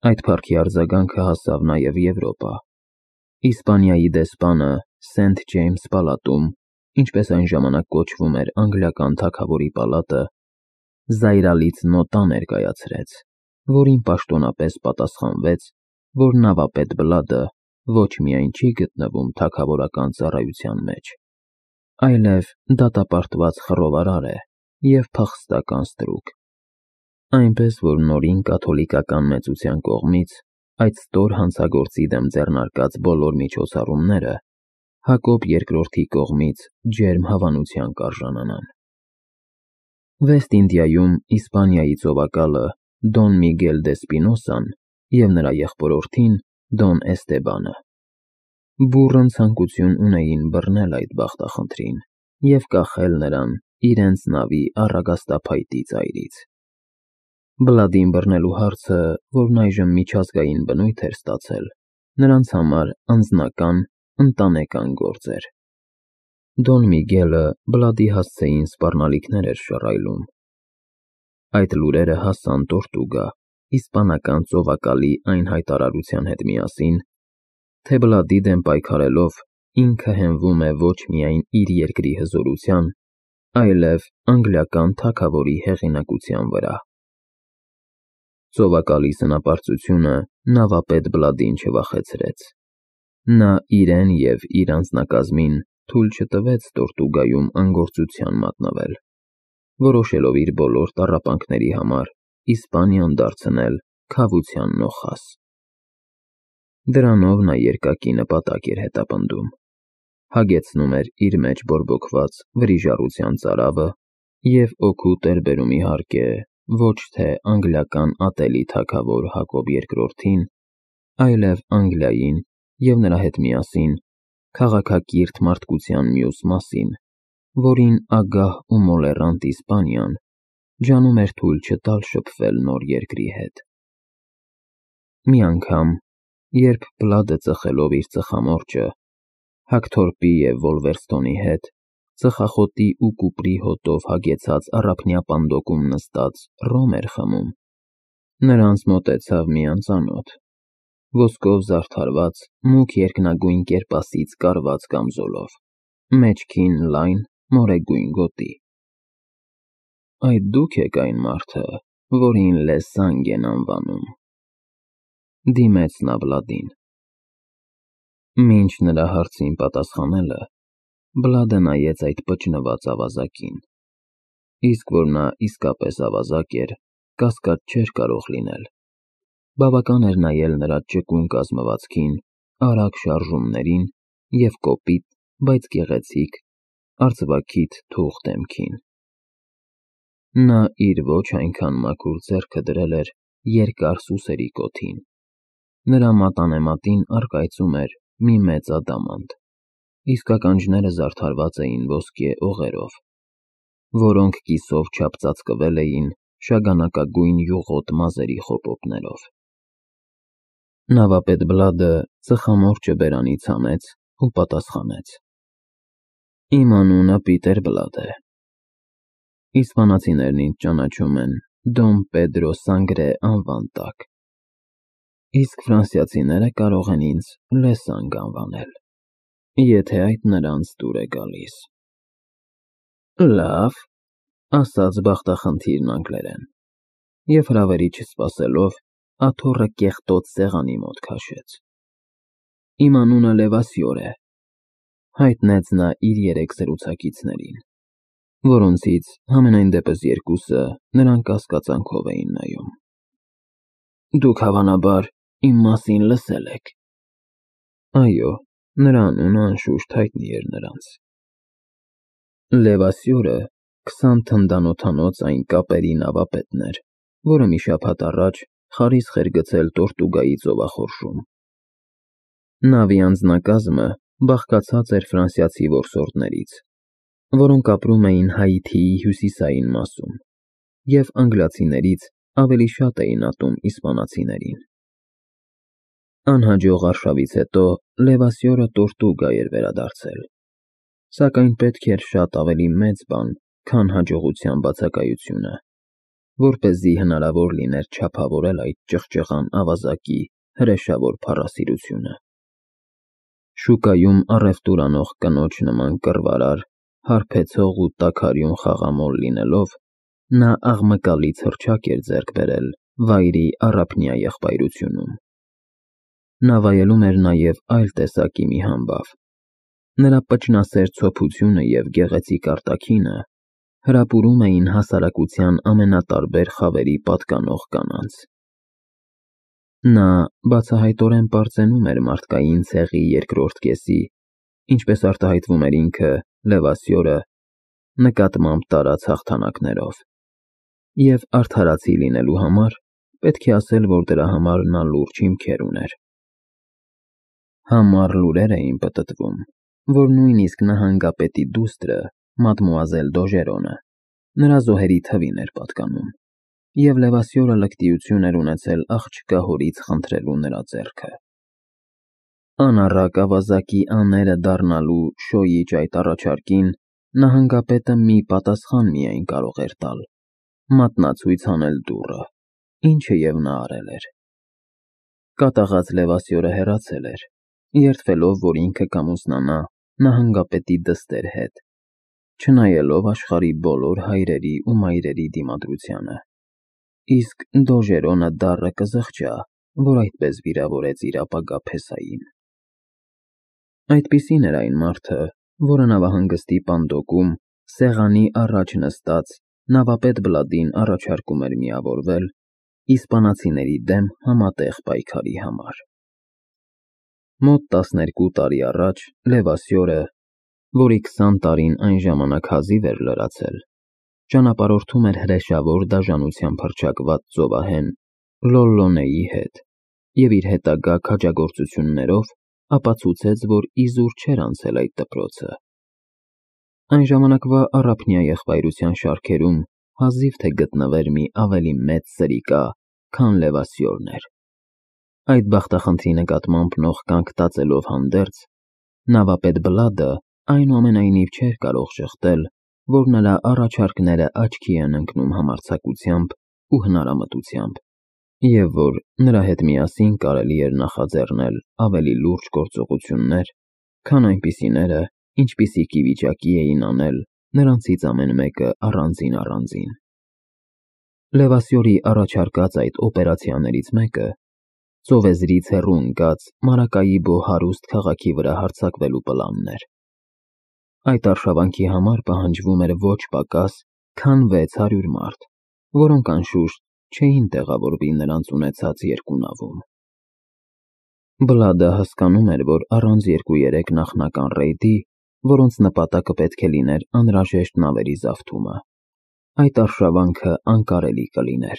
Այդ փառքի արձագանքը հասավ նաև Եվրոպա։ Իսպանիայի դեսպանը Սենթ Ջեյմս պալատում, ինչպես այն ժամանակ կոչվում էր անգլիական թագավորի պալատը, զայրալից նոտա ներկայացրեց, որին պաշտոնապես պատասխանվեց, որ նավապետ Բլադը ոչ միայն չի գտնվում թագավորական ծառայության մեջ, այլև դատապարտված խռովարար է և փախստական ստրուկ, այնպես որ նորին կաթոլիկական մեծության կողմից այդ ստոր հանցագործի դեմ ձեռնարկած բոլոր միջոցառումները Հակոբ II կողմից ջերմ հավանության կարժանանան։ Վեստ-Ինդիայում Իսպանիայի ծովակալը Դոն Միգել դե Սպինոսան և նրա եղբորորդին Դոն Էստեբանը բուռն ցանկություն ունեին բռնել այդ բախտախնդրին և կախել նրան իրենց նավի առագաստափայտի ծայրից։ Բլադին բռնելու հարցը, որն այժմ միջազգային բնույթ էր ստացել, նրանց համար անձնական, ընտանեկան գործ էր։ Դոն Միգելը Բլադի հասցեին սպառնալիքներ էր շռայլում։ Այդ լուրերը հասան Տորտուգա, իսպանական ծովակալի այն հայտարարության հետ միասին, թե Բլադի դեմ պայքարելով ինքը հենվում է ոչ միայն իր երկրի հզորության, այլև անգլիական թագավորի հեղինակության վրա։ Ծովակալի սնապարծությունը նավապետ Բլադին չվախեցրեց։ Նա իրեն և իր անձնակազմին թույլ չտվեց Տորտուգայում անգործության մատնվել, որոշելով իր բոլոր տառապանքների համար Իսպանիան դարձնել քավության նոխազ։ Դրանով նա երկակի նպատակ էր հետապնդում, հագեցնում էր իր մեջ բորբոքված վրիժառության ծարավը և օգուտ էր բերում իհարկե ոչ թե անգլիական ատելի թագավոր Հակոբ II-ին, այլև Անգլիային և նրա հետ միասին քաղաքակիրթ մարդկության մյուս մասին, որին ագահ ու մոլեռանդ Իսպանիան ջանում էր թույլ չտալ շփվել նոր երկրի հետ։ Մի անգամ, երբ Բլադը ծխելով իր ծխամորճը, Հակթորպի և Վոլվերստոնի հետ ծխախոտի ու կուպրի հոտով հագեցած առափնյա պանդոկում նստած ռոմ էր խմում, նրանց մոտեցավ մի անծանոթ, ոսկով զարդարված մուգ երկնագույն կերպասից կարված կամզոլով, մեջքին լայն մորեգույն գոտի։ Այդ դուք եք այն մարդը, որին Լե Սանգ են անվանում, դիմեց նա Բլադին։ Մինչ նրա հարցին պատասխանելը, Բլադը նայեց այդ պճնված ավազակին, իսկ որ նա իսկապես ավազակ էր, կասկած չէր կարող լինել։ Բավական էր նայել նրա ճկուն կազմվածքին, արագ շարժումներին և կոպիտ, բայց գեղեցիկ, արծվաքիթ թուխ դեմքին։ Նա իր ոչ այնքան մաքուր ձեռքը դրել էր երկար սուսերի կոթին։ Նրա մատանեմատին առկայծում էր մի մեծ ադամանդ, իսկ ականջները զարդարված էին ոսկե օղերով, որոնք կիսով չափ ծածկվել էին շագանակագույն յուղոտ մազերի խոպոպներով։ Նավապետ Բլադը ծխամորճը բերանից հանեց ու պատասխանեց. Իմ անունը Պիտեր Բլադ է։ Իսպանացիներն ինձ ճանաչում են Դոն Պեդրո Սանգրե անվան տակ, իսկ ֆրանսիացիները կարող են ինձ Լե Սանգ անվանել, եթե այդ նրանց դուր է գալիս։ Լավ, ասաց բախտախնդիրն անգլերեն, և հրավերի չսպասելով աթոռը կեղտոտ սեղանի մոտ քաշեց։ Իմ անունը Լևասյոր է, հայտնեց նա իր երեք զրուցակիցներին, որոնցից համենայն դեպս երկուսը նրան կասկածանքով էին նայում։ Դուք հավանաբար իմ մասին լսել եք։ Այո, նրա անունը անշուշտ հայտնի էր նրանց։ Լևասյորը 20 թնդանոթանոց այն կապերի նավապետն էր, որը մի շաբաթ առաջ խարիսխ էր գցել Տորտուգայի ծովախորշում։ Նավի անձնակազմը բաղկացած էր ֆրանսիացի որսորդներից, որոնք ապրում էին Հայիթիի հյուսիսային մասում, և անգլիացիներից ավելի շատ էին ատում իսպանացիներին։ Անհաջող արշավից հետո Լևասյորը Տորտուգա էր վերադարձել, սակայն պետք էր շատ ավելի մեծ բան, քան հաջողության բացակայությունը, որպեսզի հնարավոր լիներ չափավորել այդ ճղճղան ավազակի հրեշավոր փառասիրությունը։ Շուկայում առևտուր անող կնոջ նման կռվարար, հարբեցող ու տաքարյուն խաղամոլ լինելով, նա աղմկալի ցռչակ էր ձեռք բերել վայրի առափնյա եղբայրությունում։ Նա վայելում էր նաև այլ տեսակի մի համբավ։ Նրա պճնասեր ցոփությունը և գեղեցիկ արտաքինը հրապուրում էին հասարակության ամենատարբեր խավերի պատկանող կանանց։ Նա բացահայտորեն պարծենում էր մարդկային ցեղի երկրորդ կեսի, ինչպես արտահայտվում էր ինքը, Լևասյորը, նկատմամբ տարած հաղթանակներով։ Եվ արդարացի լինելու համար պետք է ասել, որ դրա համար նա լուրջ հիմքեր ուներ։ Համառ լուրեր էին պտտվում, որ նույնիսկ նահանգապետի դուստրը, մադմուազել Դոժերոնը, նրա զոհերի թվին էր պատկանում, և Լևասյորը լկտիություն էր ունեցել աղջկա հորից խնդրելու նրա ձեռքը։ Անառակ ավազակի աները դառնալու շոյիչ այդ առաջարկին նահանգապետը մի պատասխան միայն կարող էր տալ՝ մատնացույց հանել դուռը, ինչը և նա արել էր։ Կատաղած Լևասյորը հեռացել էր, երդվելով, որ ինքը կամուսնանա նահանգապետի դստեր հետ, չնայելով աշխարհի բոլոր հայրերի ու մայրերի դիմադրությանը, իսկ Դոժերոնը դառը կզղջա, որ այդպես վիրավորեց իր ապագա փեսային։ Այդպիսին էր այն մարդը, որը նավահանգստի պանդոկում սեղանի առաջ նստած նավապետ Բլադին առաջարկում էր միավորվել իսպանացիների դեմ համատեղ պայքարի համար։ Մոտ 12 տարի առաջ Լևասյորը, որի 20 տարին այն ժամանակ հազիվ էր լրացել, ճանապարհորդում էր հրեշավոր դաժանությամբ հռչակված ծովահեն Լոլլոնեի հետ և իր հետագա քաջագործություններով ապացուցեց, որ իզուր չէր անցել այդ դպրոցը։ Այն ժամանակվա առափնյա եղբայրության շարքերում հազիվ թե գտնվեր մի ավելի մեծ սրիկա, քան Լևասյորն էր։ Այդ բախտախնդրի նկատմամբ նողկանք տածելով հանդերձ, նավապետ Բլադը այնուամենայնիվ չէր կարող շղթել, որ նրա առաջարկները աչքի են ընկնում համարձակությամբ ու հնարամտությամբ, և որ նրա հետ միասին կարելի էր նախաձեռնել ավելի լուրջ գործողություններ, քան այնպիսիները, ինչպիսիք ի վիճակի էին անել նրանցից ամեն մեկը առանձին։ Լևասյորի առաջարկած այդ օպերացիաներից մեկը ծովեզրից հեռու ընկած Մարակայիբո հարուստ քաղաքի վրա հարձակվելու պլանն էր։ Այդ արշավանքի համար պահանջվում էր ոչ պակաս, քան 600 մարդ, որոնք անշուշտ չէին տեղավորվի նրանց ունեցած երկու նավում։ Բլադը հասկանում էր, որ առանց 2-3 նախնական ռեյդի, որոնց նպատակը պետք է լիներ անհրաժեշտ նավերի զավթումը, այդ արշավանքը անկարելի կլիներ։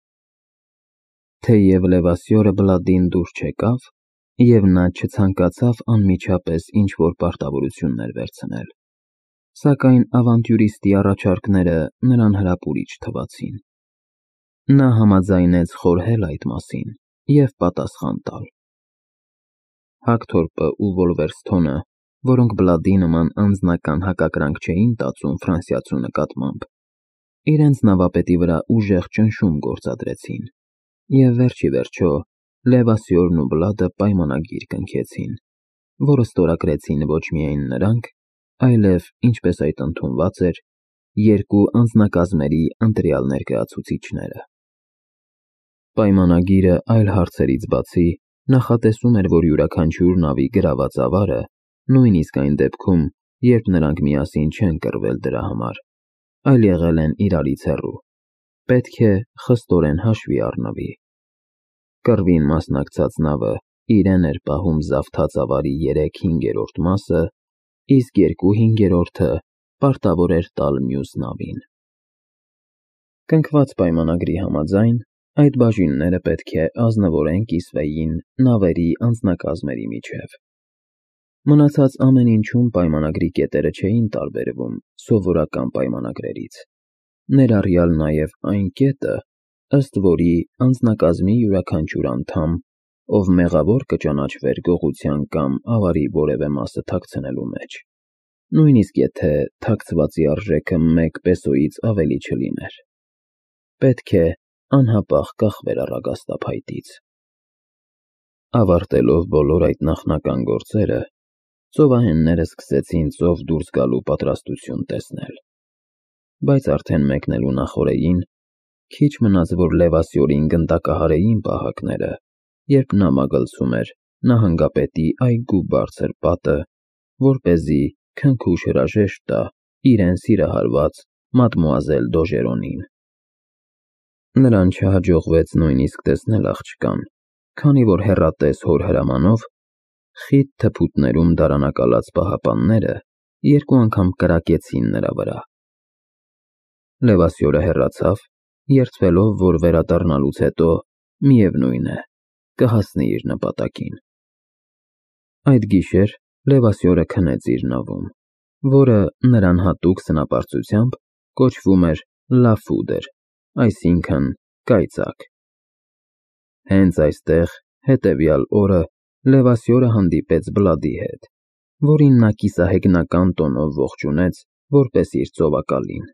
Թեև Լևասյորը Բլադին դուր չեկավ, և նա չցանկացավ անմիջապես ինչ-որ պարտավորություններ վերցնել, սակայն ավանտյուրիստի առաջարկները նրան հրապուրիչ թվացին։ Նա համաձայնեց խորհել այդ մասին և պատասխան տալ։ Հագթորպը ու Վոլվերսթոնը, որոնք Բլադի նման անձնական հակակրանք չէին տածում ֆրանսիացու նկատմամբ, իրենց նավապետի վրա ուժեղ ճնշում գործադրեցին, և վերջիվերջո Լևասյորն ու Բլադը պայմանագիր կնքեցին, որը ստորագրեցին ոչ միայն նրանք, այլև, ինչպես այդ ընդունված էր, երկու անձնակազմերի ընտրյալ ներկայացուցիչները։ Պայմանագիրը այլ հարցերից բացի նախատեսում էր, որ յուրաքանչյուր նավի գրաված ավարը, նույնիսկ այն դեպքում, երբ նրանք միասին չեն կռվել դրա համար, այլ եղել են իրարից հեռու, պետք է խստորեն հաշվի առնվի։ Կռվին մասնակցած նավը իրեն էր պահում զավթած ավարի 3/5 մասը, իսկ 2/5-ը պարտավոր էր տալ մյուս նավին։ Կնքված պայմանագրի համաձայն, այդ բաժինները պետք է ազնվորեն կիսվեին նավերի անձնակազմերի միջև։ Մնացած ամեն ինչում պայմանագրի կետերը չէին տարբերվում սովորական պայմանագրերից, ներառյալ նաև այն կետը, ըստ որի անձնակազմի յուրաքանչյուր անդամ, ով մեղավոր կճանաչվեր գողության կամ ավարի որևէ մասը թաքցնելու մեջ, նույնիսկ եթե թաքցվածի արժեքը 1 պեսոյից ավելի չլիներ։ պետք է անհապաղ կախվեր առագաստափայտից։ Ավարտելով բոլոր այդ նախնական գործերը, ծովահենները սկսեցին ծով դուրս գալու պատրաստություն տեսնել։ Բայց արդեն մեկնելու նախօրեին, քիչ մնաց, որ Լևասյորին գնդակահարեին պահակները, երբ նա մագլցում էր նահանգապետի այգու բարձր պատը, որպեսզի քնքուշ հրաժեշտ տա իրեն սիրահարված մադմուազել Դոժերոնին։ Նրան չհաջողվեց նույնիսկ տեսնել աղջկան, քանի որ հեռատես հոր հրամանով խիտ թփուտներում դարանակալած պահապանները երկու անգամ կրակեցին նրա վրա։ Լևասյորը հեռացավ, երդվելով, որ վերադառնալուց հետո, միևնույն է, կհասնի իր նպատակին։ Այդ գիշեր Լևասյորը քնեց իր նավում, որը նրան հատուկ սնապարծությամբ կոչվում էր լաֆուդր, այսինքն կայծակ։ Հենց այստեղ հետևյալ օրը Լևասյորը հանդիպեց Բլադի հետ, որին նա կիսահեգնական տոնով ողջունեց որպես իր ծովակալին։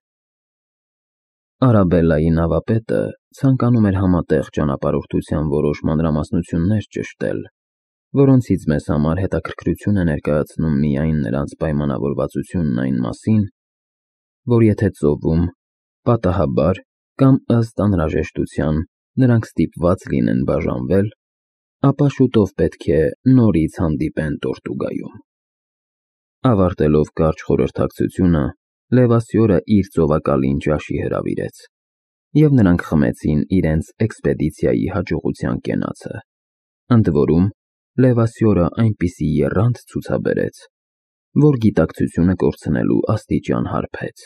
Արաբելլայի նավապետը ցանկանում էր համատեղ ճանապարհորդության որոշ մանրամասնություններ ճշտել, որոնցից մեզ համար հետաքրքրություն է ներկայացնում միայն նրանց պայմանավորվածությունն այն մասին, որ եթե ծովում, պատահաբար կամ ըստ անհրաժեշտության նրանք ստիպված լինեն բաժանվել, ապա շուտով պետք է նորից հանդիպեն Տորտուգայում։ Ավարտելով կարճ խորհրդակցությունը, Լևասյորը իր ծովակալին ճաշի հրավիրեց, և նրանք խմեցին իրենց էքսպեդիցիայի հաջողության կենացը, ընդ որում Լևասյորը այնպիսի եռանդ ցուցաբերեց, որ գիտակցությունը կորցնելու աստիճան հարբեց։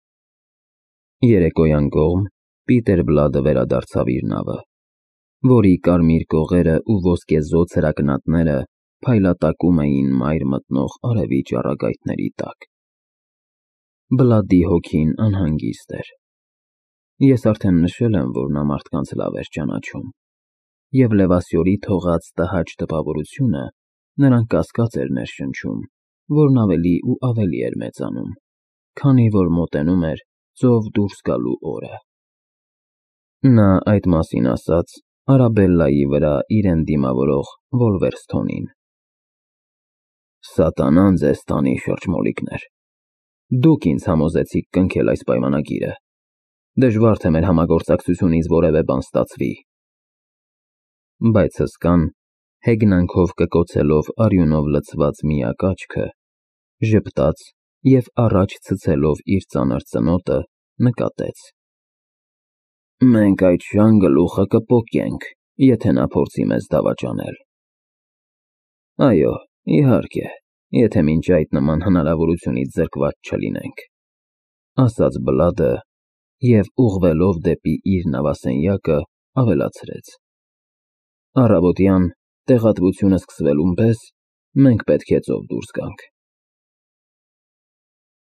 Երեկոյան կողմ Պիտեր Բլադը վերադարձավ իր նավը, որի կարմիր կողերը ու ոսկեզօծ հրակնատները փայլատակում էին մայր մտնող արևի ճառագայթների տակ։ Բլադի հոգին անհանգիստ էր։ Ես արդեն նշել եմ, որ նա մարդկանց լավ էր ճանաչում, և Լևասյորի թողած տհաճ տպավորությունը նրան կասկած էր ներշնչում, որն ավելի ու ավելի էր մեծանում, քանի որ մոտենում էր ծով դուրս գալու օրը։ Նա այդ մասին ասաց Արաբելլայի վրա իրեն դիմավորող Վոլվերսթոնին։ Սատանան ձեզ տանի, շրջմոլիկներ, դուք ինձ համոզեցիք կնքել այս պայմանագիրը, դժվար թե մեր համագործակցությունից որևէ բան ստացվի։ Բայց հսկան, հեգնանքով կկոցելով արյունով լցված միակ աչքը, ժպտաց և առաջ ցցելով իր ծանր ծնոտը, նկատեց. Մենք այդ շան գլուխը կպոկենք, եթե նա փորձի մեզ դավաճանել։ Այո, իհարկե, եթե մինչ այդ նման հնարավորությունից զրկված չլինենք, ասաց Բլադը և ուղղվելով դեպի իր նավասենյակը ավելացրեց. Առավոտյան, տեղատվությունը սկսվելուն պես, մենք պետք է ծով դուրս գանք։